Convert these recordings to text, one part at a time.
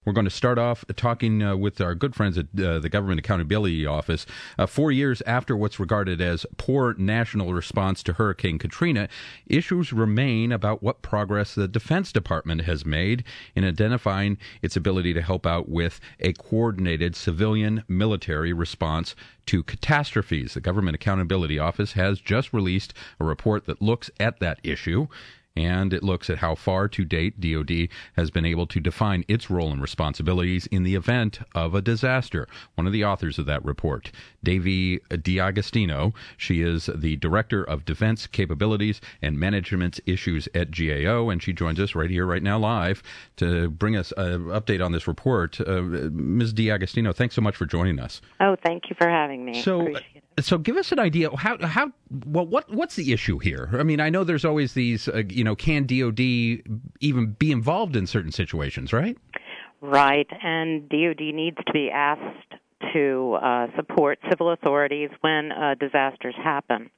We're going to start off talking with our good friends at the Government Accountability Office. 4 years after what's regarded as poor national response to Hurricane Katrina, issues remain about what progress the Defense Department has made in identifying its ability to help out with a coordinated civilian-military response to catastrophes. The Government Accountability Office has just released a report that looks at that issue, and it looks at how far to date DoD has been able to define its role and responsibilities in the event of a disaster. One of the authors of that report, Devi D'Agostino, she is the Director of Defense Capabilities and Management Issues at GAO, and she joins us right here, right now, live, to bring us an update on this report. Ms. D'Agostino, thanks so much for joining us. Oh, thank you for having me. So give us an idea. What's the issue here? I mean, I know there's always these, can DOD even be involved in certain situations, right? Right, and DOD needs to be asked to support civil authorities when disasters happen.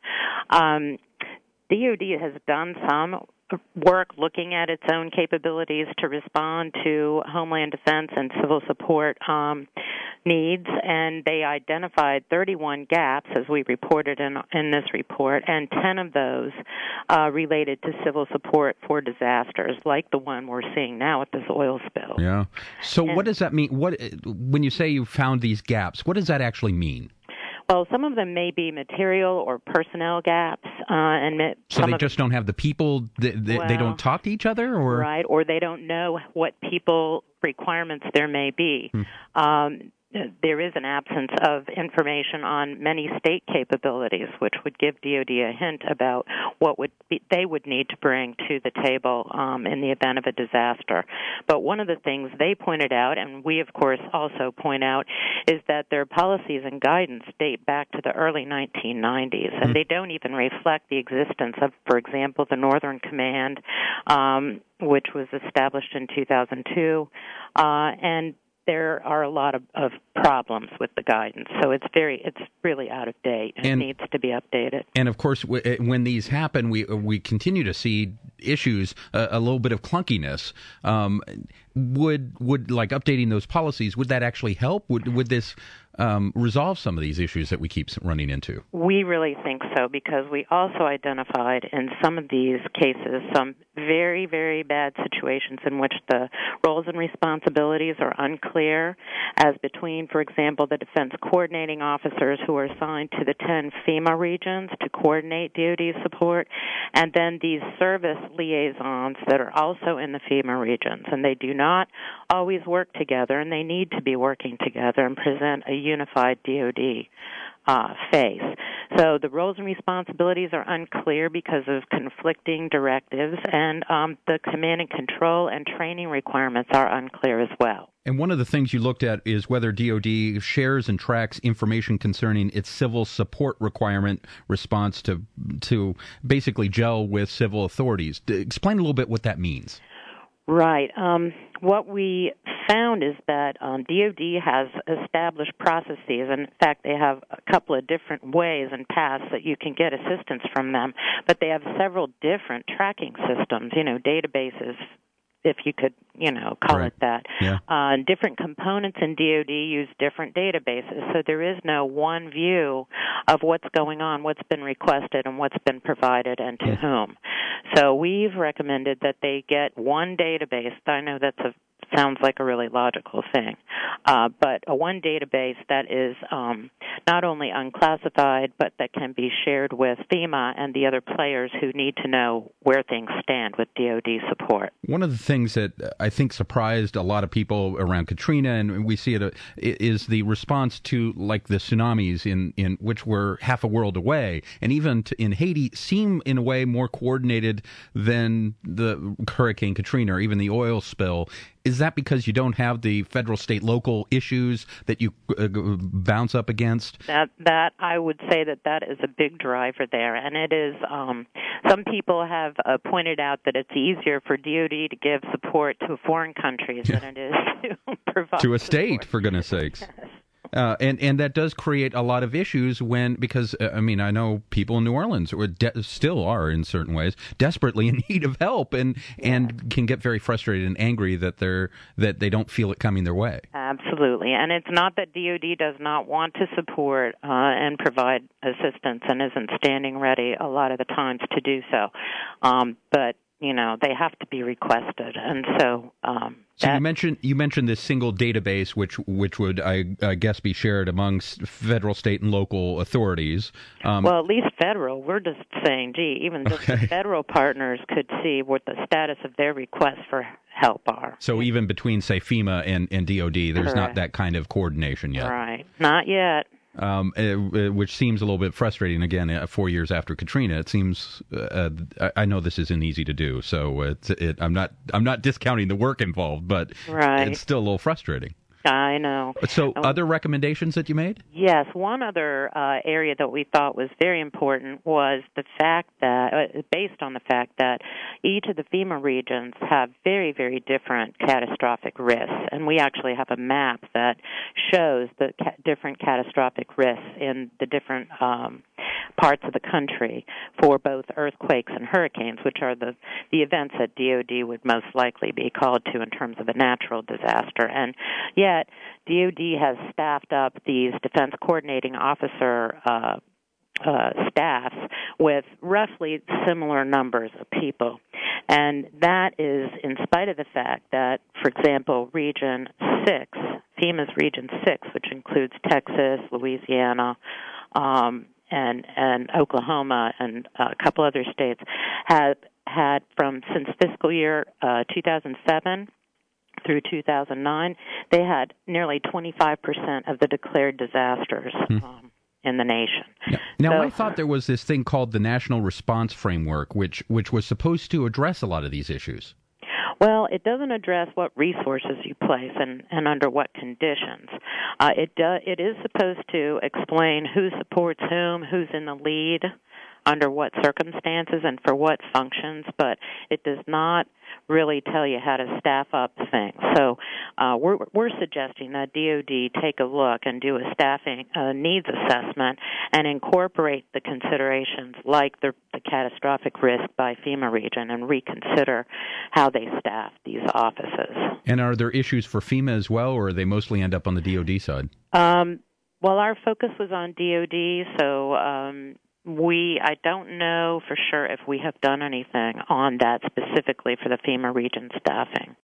DOD has done some work looking at its own capabilities to respond to Homeland Defense and civil support needs, and they identified 31 gaps, as we reported in this report, and 10 of those related to civil support for disasters, like the one we're seeing now with this oil spill. Yeah. So what does that mean? When you say you found these gaps, what does that actually mean? Well, some of them may be material or personnel gaps, so they just don't have the people. They don't talk to each other, or right, or they don't know what people requirements there may be. There is an absence of information on many state capabilities, which would give DoD a hint about what they would need to bring to the table in the event of a disaster. But one of the things they pointed out, and we, of course, also point out, is that their policies and guidance date back to the early 1990s, and they don't even reflect the existence of, for example, the Northern Command, which was established in 2002, and there are a lot of problems with the guidance, so it's really out of date and it needs to be updated. And of course, when these happen, we continue to see issues, a little bit of clunkiness. Would like updating those policies, would that actually help? Would this resolve some of these issues that we keep running into? We really think so, because we also identified in some of these cases some very, very bad situations in which the roles and responsibilities are unclear, as between, for example, the defense coordinating officers who are assigned to the 10 FEMA regions to coordinate DoD support, and then these service liaisons that are also in the FEMA regions, and they do not always work together, and they need to be working together and present a unified DoD face. So the roles and responsibilities are unclear because of conflicting directives, and the command and control and training requirements are unclear as well. And one of the things you looked at is whether DoD shares and tracks information concerning its civil support requirement response to basically gel with civil authorities. Explain a little bit what that means. Right. What we found is that DoD has established processes, and in fact they have a couple of different ways and paths that you can get assistance from them, but they have several different tracking systems, databases, if you could, call it that. Yeah. Different components in DoD use different databases, so there is no one view of what's going on, what's been requested, and what's been provided, and to whom. So we've recommended that they get one database. I know sounds like a really logical thing, but one database that is not only unclassified, but that can be shared with FEMA and the other players who need to know where things stand with DoD support. One of the things that I think surprised a lot of people around Katrina, and we see it, is the response to like the tsunamis in which were half a world away, and even in Haiti seem in a way more coordinated than the Hurricane Katrina or even the oil spill. Is that because you don't have the federal, state, local issues that you bounce up against? That I would say that is a big driver there, and it is. Some people have pointed out that it's easier for DoD to give support to foreign countries than it is to provide to a state, for goodness sakes. And that does create a lot of issues because I mean, I know people in New Orleans still are in certain ways desperately in need of help and can get very frustrated and angry that they don't feel it coming their way. Absolutely, and it's not that DoD does not want to support and provide assistance and isn't standing ready a lot of the times to do so, but they have to be requested, and so. So you mentioned this single database, which would I guess be shared amongst federal, state, and local authorities. Well, at least federal. We're just saying, even just the federal partners could see what the status of their requests for help are. So even between, say, FEMA and DoD, there's not that kind of coordination yet. Right, not yet. Which seems a little bit frustrating. Again, 4 years after Katrina, it seems. I know this isn't easy to do, so I'm not discounting the work involved, but it's still a little frustrating. I know. So, other recommendations that you made? Yes, one other area that we thought was very important was the fact that, based on the fact that each of the FEMA regions have very, very different catastrophic risks, and we actually have a map that shows the different catastrophic risks in the different parts of the country for both earthquakes and hurricanes, which are the events that DoD would most likely be called to in terms of a natural disaster. And yet, DoD has staffed up these defense coordinating officer staffs with roughly similar numbers of people. And that is in spite of the fact that, for example, Region 6, FEMA's Region 6, which includes Texas, Louisiana, and Oklahoma and a couple other states, have had since fiscal year 2007 through 2009, they had nearly 25% of the declared disasters in the nation. Now, I thought there was this thing called the National Response Framework, which was supposed to address a lot of these issues. Well, it doesn't address what resources you place and under what conditions. It is supposed to explain who supports whom, who's in the lead, under what circumstances and for what functions, but it does not really tell you how to staff up things. So we're suggesting that DoD take a look and do a staffing needs assessment and incorporate the considerations like the catastrophic risk by FEMA region and reconsider how they staff these offices. And are there issues for FEMA as well, or they mostly end up on the DoD side? Well, our focus was on DoD, so I don't know for sure if we have done anything on that specifically for the FEMA region staffing.